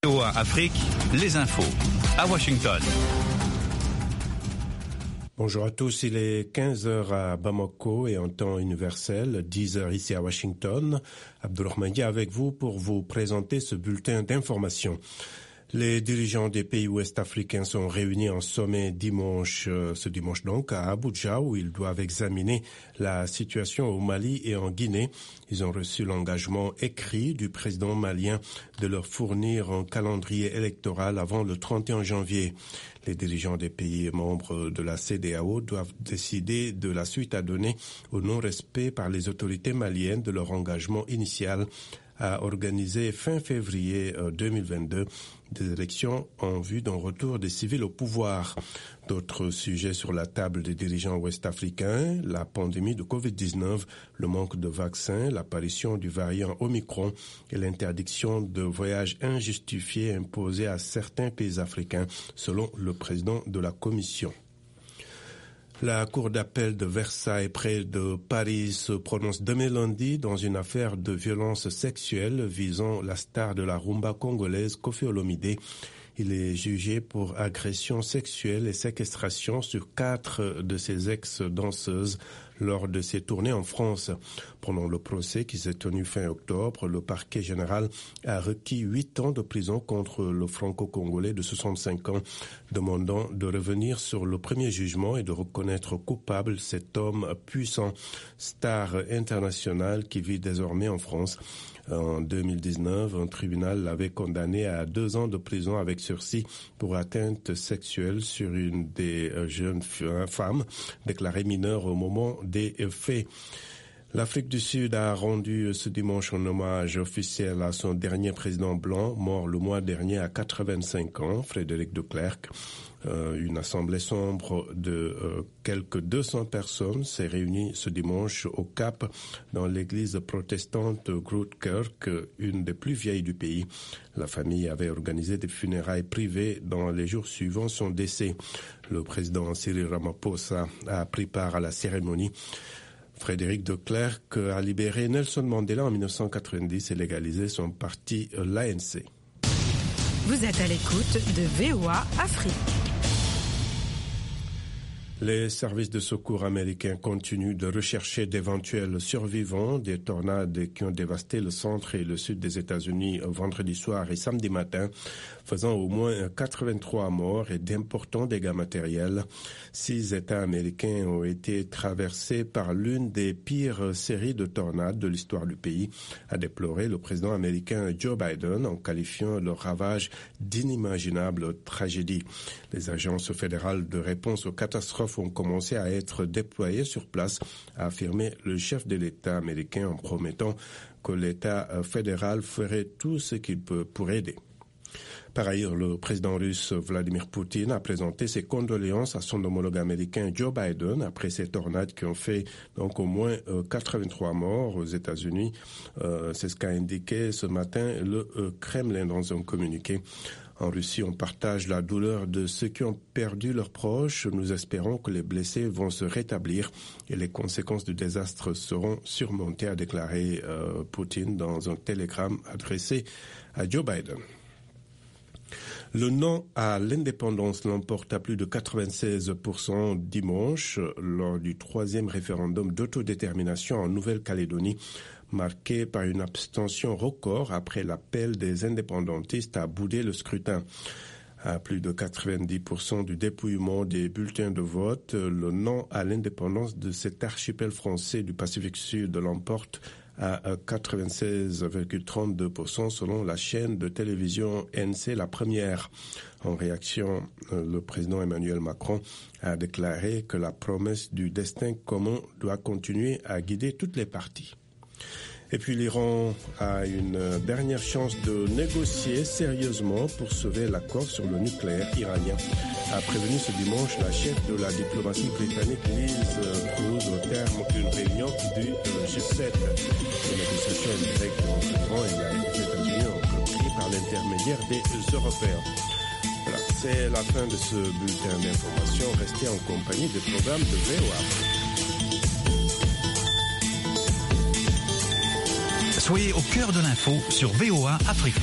VOA Afrique, les infos à Washington. Bonjour à tous, il est 15h à Bamako et en temps universel, 10h ici à Washington. Abdourahmane avec vous pour vous présenter ce bulletin d'information. Les dirigeants des pays ouest-africains sont réunis en sommet ce dimanche donc, à Abuja, où ils doivent examiner la situation au Mali et en Guinée. Ils ont reçu l'engagement écrit du président malien de leur fournir un calendrier électoral avant le 31 janvier. Les dirigeants des pays membres de la CEDEAO doivent décider de la suite à donner au non-respect par les autorités maliennes de leur engagement initial à organiser fin février 2022 des élections en vue d'un retour des civils au pouvoir. D'autres sujets sur la table des dirigeants ouest-africains, la pandémie de Covid-19, le manque de vaccins, l'apparition du variant Omicron et l'interdiction de voyages injustifiés imposés à certains pays africains, selon le président de la Commission. La Cour d'appel de Versailles près de Paris se prononce demain lundi dans une affaire de violence sexuelle visant la star de la rumba congolaise Koffi Olomidé. Il est jugé pour agression sexuelle et séquestration sur 4 de ses ex-danseuses lors de ses tournées en France. Pendant le procès qui s'est tenu fin octobre, le parquet général a requis 8 ans de prison contre le franco-congolais de 65 ans, demandant de revenir sur le premier jugement et de reconnaître coupable cet homme puissant, star international qui vit désormais en France. En 2019, un tribunal l'avait condamné à 2 ans de prison avec sursis pour atteinte sexuelle sur une des jeunes femmes déclarées mineures au moment des faits. L'Afrique du Sud a rendu ce dimanche un hommage officiel à son dernier président blanc, mort le mois dernier à 85 ans, Frédéric de Klerk. Une assemblée sombre de quelques 200 personnes s'est réunie ce dimanche au Cap dans l'église protestante Grootkirk, une des plus vieilles du pays. La famille avait organisé des funérailles privées dans les jours suivant son décès. Le président Cyril Ramaphosa a pris part à la cérémonie. Frédéric de Klerk a libéré Nelson Mandela en 1990 et légalisé son parti, l'ANC. Vous êtes à l'écoute de VOA Afrique. Les services de secours américains continuent de rechercher d'éventuels survivants des tornades qui ont dévasté le centre et le sud des États-Unis vendredi soir et samedi matin, faisant au moins 83 morts et d'importants dégâts matériels. 6 États américains ont été traversés par l'une des pires séries de tornades de l'histoire du pays, a déploré le président américain Joe Biden en qualifiant le ravage d'inimaginable tragédie. Les agences fédérales de réponse aux catastrophes ont commencé à être déployés sur place, a affirmé le chef de l'État américain en promettant que l'État fédéral ferait tout ce qu'il peut pour aider. Par ailleurs, le président russe Vladimir Poutine a présenté ses condoléances à son homologue américain Joe Biden après ces tornades qui ont fait donc au moins 83 morts aux États-Unis. C'est ce qu'a indiqué ce matin le Kremlin dans un communiqué. En Russie, on partage la douleur de ceux qui ont perdu leurs proches. Nous espérons que les blessés vont se rétablir et les conséquences du désastre seront surmontées, a déclaré Poutine dans un télégramme adressé à Joe Biden. Le non à l'indépendance l'emporte à plus de 96% dimanche lors du 3e référendum d'autodétermination en Nouvelle-Calédonie, marqué par une abstention record après l'appel des indépendantistes à bouder le scrutin. À plus de 90% du dépouillement des bulletins de vote, le non à l'indépendance de cet archipel français du Pacifique Sud l'emporte à 96,32% selon la chaîne de télévision NC La Première. En réaction, le président Emmanuel Macron a déclaré que la promesse du destin commun doit continuer à guider toutes les parties. Et puis l'Iran a une dernière chance de négocier sérieusement pour sauver l'accord sur le nucléaire iranien, a prévenu ce dimanche la chef de la diplomatie britannique Liz Truss au terme d'une réunion du G7. Les négociations directes entre l'Iran et les États-Unis ont repris par l'intermédiaire des Européens. Voilà, c'est la fin de ce bulletin d'information. Restez en compagnie des programmes de VOA. Soyez au cœur de l'info sur VOA Afrique.